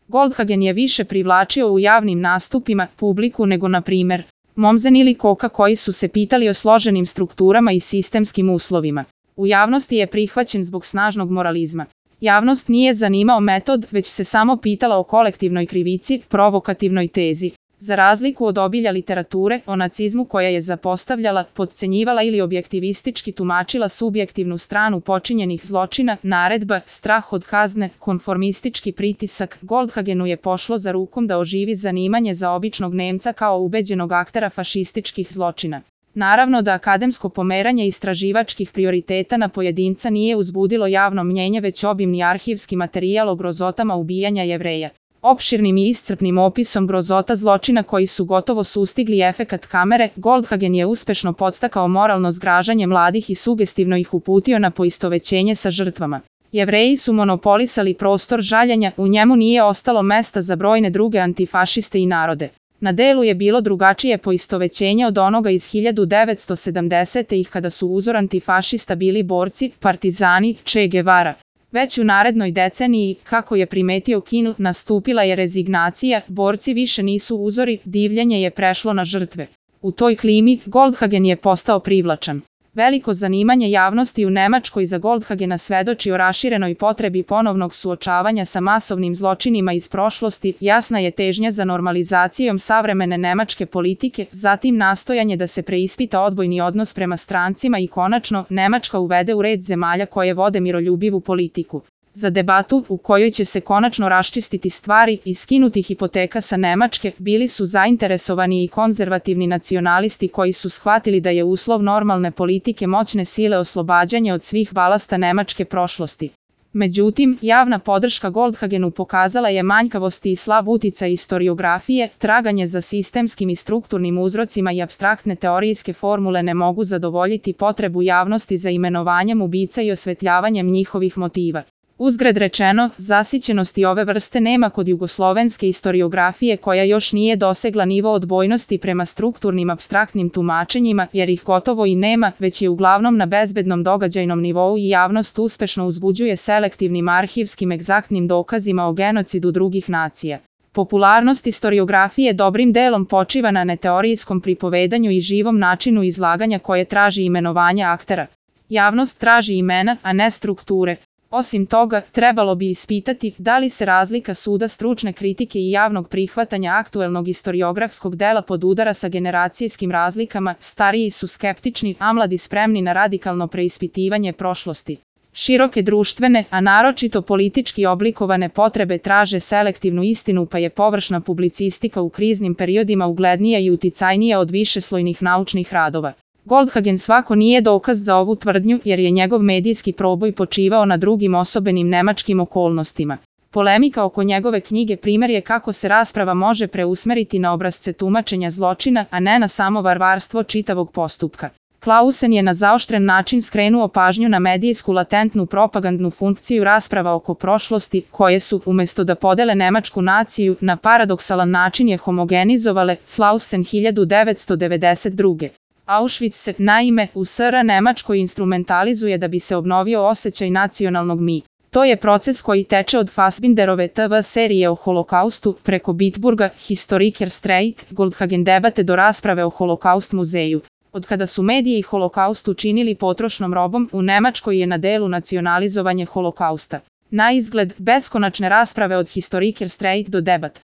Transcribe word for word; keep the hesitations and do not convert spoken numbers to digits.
Goldhagen je više privlačio u javnim nastupima publiku nego na primer Mommsen ili Koka koji su se pitali o složenim strukturama i sistemskim uslovima. U javnosti je prihvaćen zbog snažnog moralizma. Javnost nije zanimao metod, već se samo pitala o kolektivnoj krivici, provokativnoj tezi. Za razliku od obilja literature o nacizmu koja je zapostavljala, potcenjivala ili objektivistički tumačila subjektivnu stranu počinjenih zločina, naredba, strah od kazne, konformistički pritisak, Goldhagenu je pošlo za rukom da oživi zanimanje za običnog Nemca kao ubeđenog aktera fašističkih zločina. Naravno da akademsko pomeranje istraživačkih prioriteta na pojedinca nije uzbudilo javno mnjenje već obimni arhivski materijal o grozotama ubijanja Jevreja. Opširnim i iscrpnim opisom grozota zločina koji su gotovo sustigli efekat kamere, Goldhagen je uspešno podstakao moralno zgražanje mladih i sugestivno ih uputio na poistovećenje sa žrtvama. Jevreji su monopolisali prostor žaljenja, u njemu nije ostalo mesta za brojne druge antifašiste i narode. Na delu je bilo drugačije poistovećenje od onoga iz hiljadu devetsto sedamdesetih kada su uzor antifašista bili borci, partizani, Che Guevara. Već u narednoj deceniji, kako je primetio Kinl, nastupila je rezignacija, borci više nisu uzori, divljenje je prešlo na žrtve. U toj klimi, Goldhagen je postao privlačan. Veliko zanimanje javnosti u Nemačkoj za Goldhagena svedoči o raširenoj potrebi ponovnog suočavanja sa masovnim zločinima iz prošlosti, jasna je težnja za normalizacijom savremene nemačke politike, zatim nastojanje da se preispita odbojni odnos prema strancima i konačno, Nemačka uvede u red zemalja koje vode miroljubivu politiku. Za debatu, u kojoj će se konačno raščistiti stvari i skinuti hipoteka sa Nemačke, bili su zainteresovani i konzervativni nacionalisti koji su shvatili da je uslov normalne politike moćne sile oslobađanje od svih balasta nemačke prošlosti. Međutim, javna podrška Goldhagenu pokazala je manjkavosti i slab uticaj istoriografije, traganje za sistemskim i strukturnim uzrocima i apstraktne teorijske formule ne mogu zadovoljiti potrebu javnosti za imenovanjem ubica i osvetljavanjem njihovih motiva. Uzgred rečeno, zasićenosti ove vrste nema kod jugoslovenske istoriografije koja još nije dosegla nivo odbojnosti prema strukturnim apstraktnim tumačenjima, jer ih gotovo i nema, već je uglavnom na bezbednom događajnom nivou i javnost uspešno uzbuđuje selektivnim arhivskim egzaktnim dokazima o genocidu drugih nacija. Popularnost istoriografije dobrim delom počiva na neteorijskom pripovedanju i živom načinu izlaganja koje traži imenovanje aktera. Javnost traži imena, a ne strukture. Osim toga, trebalo bi ispitati da li se razlika suda stručne kritike i javnog prihvatanja aktuelnog istoriografskog dela podudara sa generacijskim razlikama, stariji su skeptični, a mladi spremni na radikalno preispitivanje prošlosti. Široke društvene, a naročito politički oblikovane potrebe traže selektivnu istinu pa je površna publicistika u kriznim periodima uglednija i uticajnija od višeslojnih naučnih radova. Goldhagen svako nije dokaz za ovu tvrdnju jer je njegov medijski proboj počivao na drugim osobenim nemačkim okolnostima. Polemika oko njegove knjige primjer je kako se rasprava može preusmeriti na obrazce tumačenja zločina, a ne na samo varvarstvo čitavog postupka. Clausen je na zaoštren način skrenuo pažnju na medijsku latentnu propagandnu funkciju rasprava oko prošlosti, koje su, umesto da podele nemačku naciju, na paradoksalan način je homogenizovale, Clausen hiljadu devetsto devedeset druge. Auschwitz se, naime, u S R Nemačkoj instrumentalizuje da bi se obnovio osjećaj nacionalnog mi. To je proces koji teče od Fassbinderove T V serije o holokaustu, preko Bitburga, Historiker Streit, Goldhagen debate do rasprave o Holokaust muzeju. Od kada su mediji holokaust učinili potrošnom robom, u Nemačkoj je na delu nacionalizovanje holokausta. Na izgled, beskonačne rasprave od Historiker Streit do debat.